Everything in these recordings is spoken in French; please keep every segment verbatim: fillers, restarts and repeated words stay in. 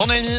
Noémie.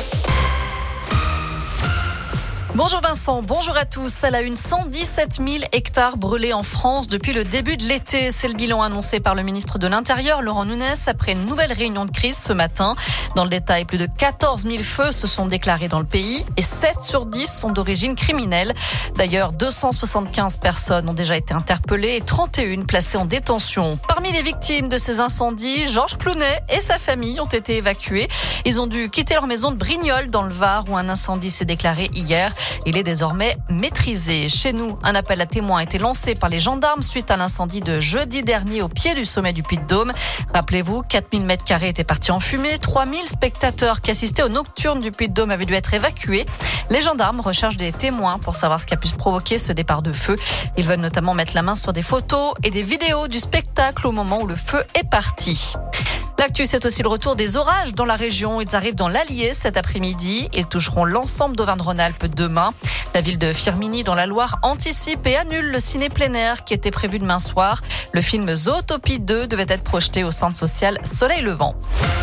Bonjour Vincent, bonjour à tous. À la une, cent dix-sept mille hectares brûlés en France depuis le début de l'été. C'est le bilan annoncé par le ministre de l'Intérieur, Laurent Nunez, après une nouvelle réunion de crise ce matin. Dans le détail, plus de quatorze mille feux se sont déclarés dans le pays et sept sur dix sont d'origine criminelle. D'ailleurs, deux cent soixante-quinze personnes ont déjà été interpellées et trente et une placées en détention. Parmi les victimes de ces incendies, Georges Clounet et sa famille ont été évacués. Ils ont dû quitter leur maison de Brignoles dans le Var où un incendie s'est déclaré hier. Il est désormais maîtrisé. Chez nous, un appel à témoins a été lancé par les gendarmes suite à l'incendie de jeudi dernier au pied du sommet du Puy-de-Dôme. Rappelez-vous, quatre mille mètres carrés étaient partis en fumée. trois mille spectateurs qui assistaient aux nocturnes du Puy-de-Dôme avaient dû être évacués. Les gendarmes recherchent des témoins pour savoir ce qui a pu se provoquer ce départ de feu. Ils veulent notamment mettre la main sur des photos et des vidéos du spectacle au moment où le feu est parti. L'actu, c'est aussi le retour des orages dans la région. Ils arrivent dans l'Allier cet après-midi. Ils toucheront l'ensemble d'Auvergne-Rhône-Alpes demain. La ville de Firminy, dans la Loire, anticipe et annule le ciné plein air qui était prévu demain soir. Le film Zootopie deux devait être projeté au centre social Soleil Levant.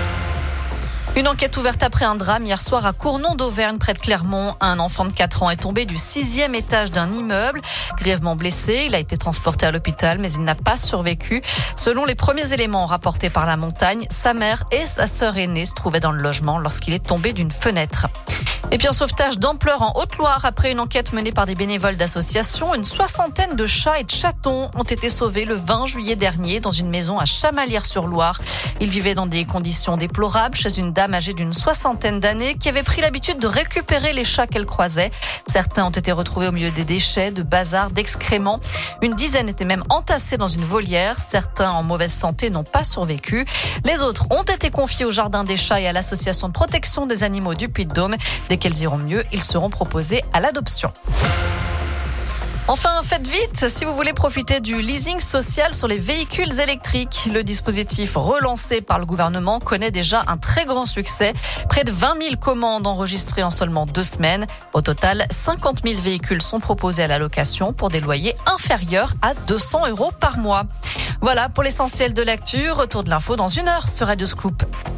Une enquête ouverte après un drame hier soir à Cournon d'Auvergne, près de Clermont. Un enfant de quatre ans est tombé du sixième étage d'un immeuble. Grièvement blessé, il a été transporté à l'hôpital, mais il n'a pas survécu. Selon les premiers éléments rapportés par la montagne, sa mère et sa sœur aînée se trouvaient dans le logement lorsqu'il est tombé d'une fenêtre. Et puis un sauvetage d'ampleur en Haute-Loire après une enquête menée par des bénévoles d'associations. Une soixantaine de chats et de chatons ont été sauvés le vingt juillet dernier dans une maison à Chamalières-sur-Loire. Ils vivaient dans des conditions déplorables chez une dame âgée d'une soixantaine d'années qui avait pris l'habitude de récupérer les chats qu'elle croisait. Certains ont été retrouvés au milieu des déchets, de bazar, d'excréments. Une dizaine étaient même entassés dans une volière. Certains en mauvaise santé n'ont pas survécu. Les autres ont été confiés au Jardin des Chats et à l'Association de protection des animaux du Puy-de-Dôme. Dès qu'elles iront mieux, ils seront proposés à l'adoption. Enfin, faites vite si vous voulez profiter du leasing social sur les véhicules électriques. Le dispositif relancé par le gouvernement connaît déjà un très grand succès. Près de vingt mille commandes enregistrées en seulement deux semaines. Au total, cinquante mille véhicules sont proposés à la location pour des loyers inférieurs à deux cents euros par mois. Voilà pour l'essentiel de l'actu. Retour de l'info dans une heure sur Radio Scoop.